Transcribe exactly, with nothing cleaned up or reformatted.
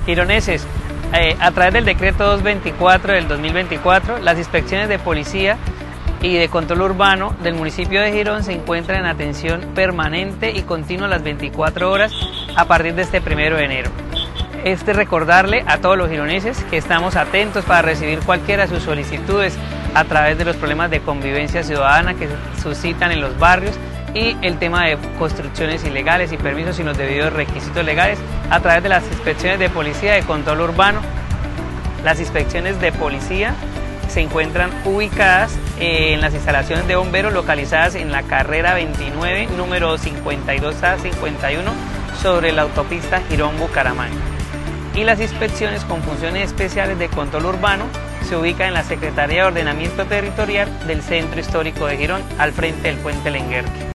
Gironeses, eh, a través del decreto doscientos veinticuatro del dos mil veinticuatro, las inspecciones de policía y de control urbano del municipio de Girón se encuentran en atención permanente y continua las veinticuatro horas a partir de este primero de enero. Este recordarle a todos los gironeses que estamos atentos para recibir cualquiera de sus solicitudes a través de los problemas de convivencia ciudadana que se suscitan en los barrios y el tema de construcciones ilegales y permisos sin los debidos requisitos legales a través de las inspecciones de policía de control urbano. Las inspecciones de policía se encuentran ubicadas en las instalaciones de bomberos localizadas en la carrera veintinueve, número cincuenta y dos a cincuenta y uno, sobre la autopista Girón-Bucaramanga. Y las inspecciones con funciones especiales de control urbano se ubican en la Secretaría de Ordenamiento Territorial del Centro Histórico de Girón, al frente del Puente Lenguerque.